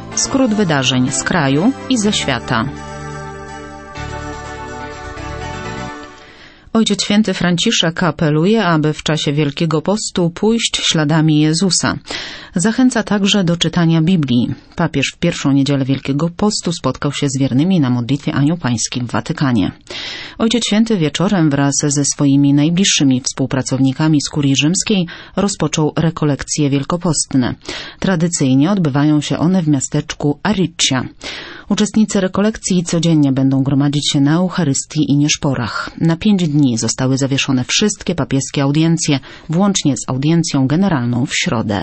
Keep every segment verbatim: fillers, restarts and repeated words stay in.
Skrót wydarzeń z kraju i ze świata. Ojciec Święty Franciszek apeluje, aby w czasie Wielkiego Postu pójść śladami Jezusa. Zachęca także do czytania Biblii. Papież w pierwszą niedzielę Wielkiego Postu spotkał się z wiernymi na modlitwie Anioł Pański w Watykanie. Ojciec Święty wieczorem wraz ze swoimi najbliższymi współpracownikami z Kurii Rzymskiej rozpoczął rekolekcje wielkopostne. Tradycyjnie odbywają się one w miasteczku Ariccia. Uczestnicy rekolekcji codziennie będą gromadzić się na Eucharystii i nieszporach. Na pięć dni zostały zawieszone wszystkie papieskie audiencje, włącznie z audiencją generalną w środę.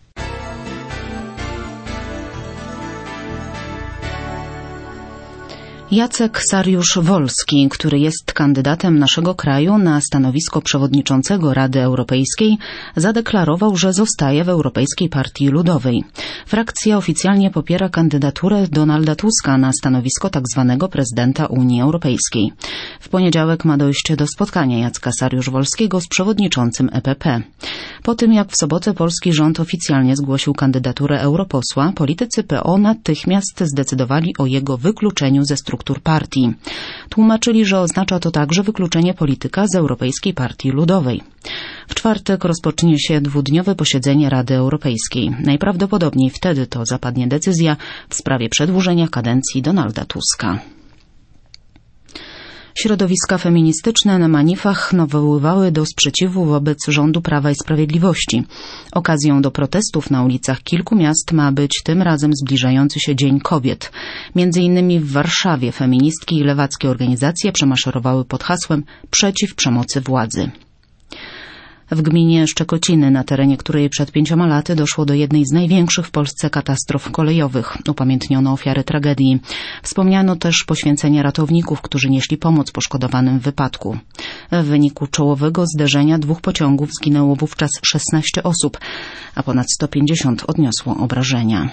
Jacek Sariusz-Wolski, który jest kandydatem naszego kraju na stanowisko przewodniczącego Rady Europejskiej, zadeklarował, że zostaje w Europejskiej Partii Ludowej. Frakcja oficjalnie popiera kandydaturę Donalda Tuska na stanowisko tzw. prezydenta Unii Europejskiej. W poniedziałek ma dojść do spotkania Jacka Sariusz-Wolskiego z przewodniczącym E P P. Po tym, jak w sobotę polski rząd oficjalnie zgłosił kandydaturę europosła, politycy P O natychmiast zdecydowali o jego wykluczeniu ze struktury partii. Tłumaczyli, że oznacza to także wykluczenie polityka z Europejskiej Partii Ludowej. W czwartek rozpocznie się dwudniowe posiedzenie Rady Europejskiej. Najprawdopodobniej wtedy to zapadnie decyzja w sprawie przedłużenia kadencji Donalda Tuska. Środowiska feministyczne na manifach nawoływały do sprzeciwu wobec rządu Prawa i Sprawiedliwości. Okazją do protestów na ulicach kilku miast ma być tym razem zbliżający się Dzień Kobiet. Między innymi w Warszawie feministki i lewackie organizacje przemaszerowały pod hasłem przeciw przemocy władzy. W gminie Szczekociny, na terenie której przed pięcioma laty doszło do jednej z największych w Polsce katastrof kolejowych, upamiętniono ofiary tragedii. Wspomniano też poświęcenie ratowników, którzy nieśli pomoc poszkodowanym w wypadku. W wyniku czołowego zderzenia dwóch pociągów zginęło wówczas szesnaście osób, a ponad sto pięćdziesiąt odniosło obrażenia.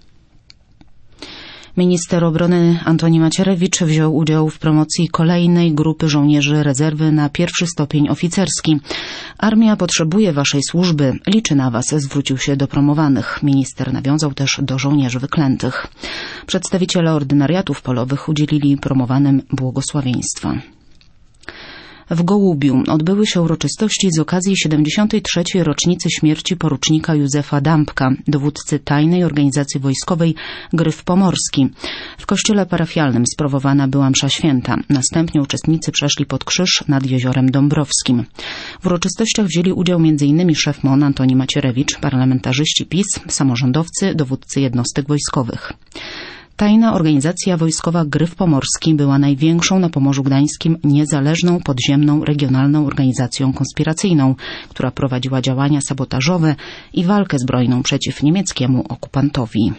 Minister obrony Antoni Macierewicz wziął udział w promocji kolejnej grupy żołnierzy rezerwy na pierwszy stopień oficerski. Armia potrzebuje waszej służby, liczy na was, zwrócił się do promowanych. Minister nawiązał też do żołnierzy wyklętych. Przedstawiciele ordynariatów polowych udzielili promowanym błogosławieństwa. W Gołubiu odbyły się uroczystości z okazji siedemdziesiątej trzeciej rocznicy śmierci porucznika Józefa Dambka, dowódcy tajnej organizacji wojskowej Gryf Pomorski. W kościele parafialnym sprawowana była msza święta. Następnie uczestnicy przeszli pod krzyż nad jeziorem Dąbrowskim. W uroczystościach wzięli udział między innymi szef M O N Antoni Macierewicz, parlamentarzyści PiS, samorządowcy, dowódcy jednostek wojskowych. Tajna organizacja wojskowa Gryf Pomorski była największą na Pomorzu Gdańskim niezależną, podziemną, regionalną organizacją konspiracyjną, która prowadziła działania sabotażowe i walkę zbrojną przeciw niemieckiemu okupantowi.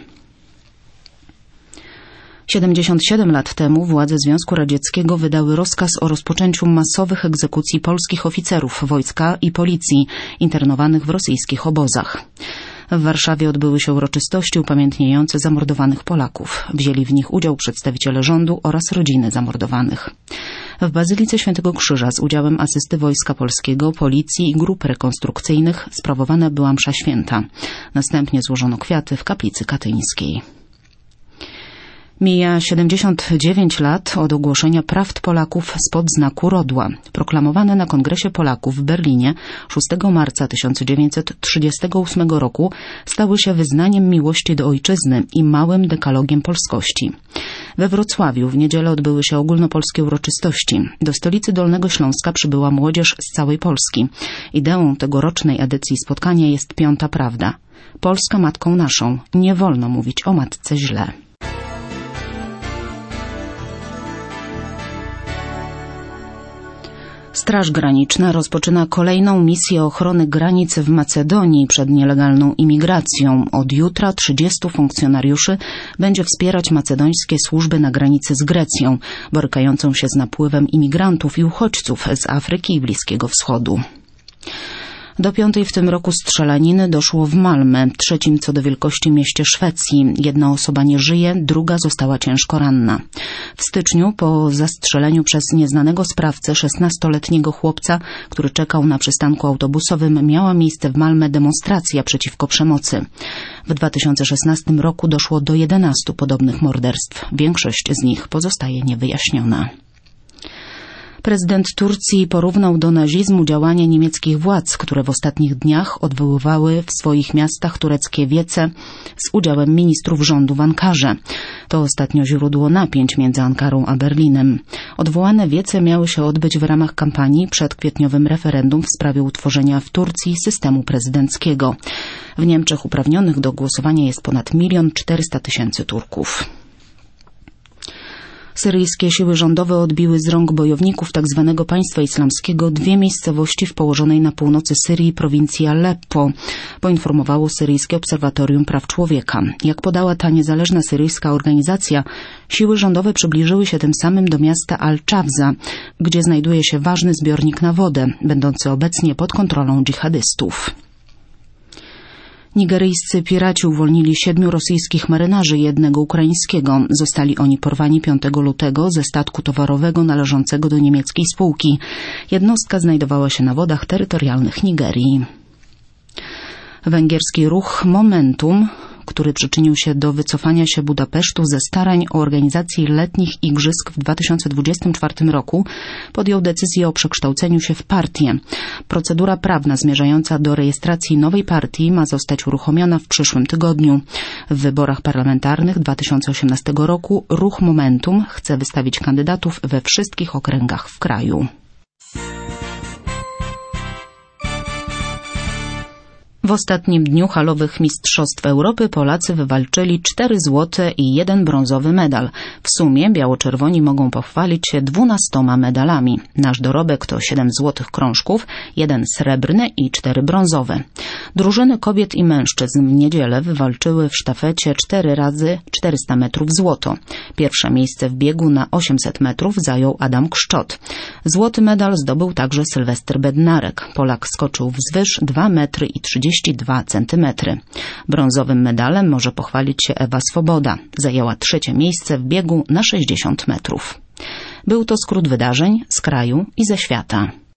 siedemdziesiąt siedem lat temu władze Związku Radzieckiego wydały rozkaz o rozpoczęciu masowych egzekucji polskich oficerów wojska i policji internowanych w rosyjskich obozach. W Warszawie odbyły się uroczystości upamiętniające zamordowanych Polaków. Wzięli w nich udział przedstawiciele rządu oraz rodziny zamordowanych. W Bazylice Świętego Krzyża z udziałem asysty Wojska Polskiego, policji i grup rekonstrukcyjnych sprawowana była msza święta. Następnie złożono kwiaty w kaplicy katyńskiej. Mija siedemdziesiąt dziewięć lat od ogłoszenia prawd Polaków spod znaku Rodła, proklamowane na Kongresie Polaków w Berlinie szóstego marca tysiąc dziewięćset trzydziestego ósmego roku, stały się wyznaniem miłości do ojczyzny i małym dekalogiem polskości. We Wrocławiu w niedzielę odbyły się ogólnopolskie uroczystości. Do stolicy Dolnego Śląska przybyła młodzież z całej Polski. Ideą tegorocznej edycji spotkania jest piąta prawda. Polska matką naszą. Nie wolno mówić o matce źle. Straż Graniczna rozpoczyna kolejną misję ochrony granic w Macedonii przed nielegalną imigracją. Od jutra trzydziestu funkcjonariuszy będzie wspierać macedońskie służby na granicy z Grecją, borykającą się z napływem imigrantów i uchodźców z Afryki i Bliskiego Wschodu. Do piątej w tym roku strzelaniny doszło w Malmö, trzecim co do wielkości mieście Szwecji. Jedna osoba nie żyje, druga została ciężko ranna. W styczniu po zastrzeleniu przez nieznanego sprawcę szesnastoletniego chłopca, który czekał na przystanku autobusowym, miała miejsce w Malmö demonstracja przeciwko przemocy. W dwa tysiące szesnastym roku doszło do jedenastu podobnych morderstw. Większość z nich pozostaje niewyjaśniona. Prezydent Turcji porównał do nazizmu działania niemieckich władz, które w ostatnich dniach odwoływały w swoich miastach tureckie wiece z udziałem ministrów rządu w Ankarze. To ostatnio źródło napięć między Ankarą a Berlinem. Odwołane wiece miały się odbyć w ramach kampanii przed kwietniowym referendum w sprawie utworzenia w Turcji systemu prezydenckiego. W Niemczech uprawnionych do głosowania jest ponad milion czterysta tysięcy Turków. Syryjskie siły rządowe odbiły z rąk bojowników tzw. Państwa Islamskiego dwie miejscowości w położonej na północy Syrii prowincji Aleppo, poinformowało Syryjskie Obserwatorium Praw Człowieka. Jak podała ta niezależna syryjska organizacja, siły rządowe przybliżyły się tym samym do miasta Al-Czawza, gdzie znajduje się ważny zbiornik na wodę, będący obecnie pod kontrolą dżihadystów. Nigeryjscy piraci uwolnili siedmiu rosyjskich marynarzy i jednego ukraińskiego. Zostali oni porwani piątego lutego ze statku towarowego należącego do niemieckiej spółki. Jednostka znajdowała się na wodach terytorialnych Nigerii. Węgierski ruch Momentum, który przyczynił się do wycofania się Budapesztu ze starań o organizację letnich igrzysk w dwa tysiące dwudziestym czwartym roku, podjął decyzję o przekształceniu się w partię. Procedura prawna zmierzająca do rejestracji nowej partii ma zostać uruchomiona w przyszłym tygodniu. W wyborach parlamentarnych dwa tysiące osiemnastego roku ruch Momentum chce wystawić kandydatów we wszystkich okręgach w kraju. W ostatnim dniu halowych Mistrzostw Europy Polacy wywalczyli cztery złote i jeden brązowy medal. W sumie biało-czerwoni mogą pochwalić się dwunastoma medalami. Nasz dorobek to siedem złotych krążków, jeden srebrny i cztery brązowe. Drużyny kobiet i mężczyzn w niedzielę wywalczyły w sztafecie cztery razy czterysta metrów złoto. Pierwsze miejsce w biegu na osiemset metrów zajął Adam Kszczot. Złoty medal zdobył także Sylwester Bednarek. Polak skoczył wzwyż dwa metry i trzydzieści dwa centymetry. Brązowym medalem może pochwalić się Ewa Swoboda. Zajęła trzecie miejsce w biegu na sześćdziesiąt metrów. Był to skrót wydarzeń z kraju i ze świata.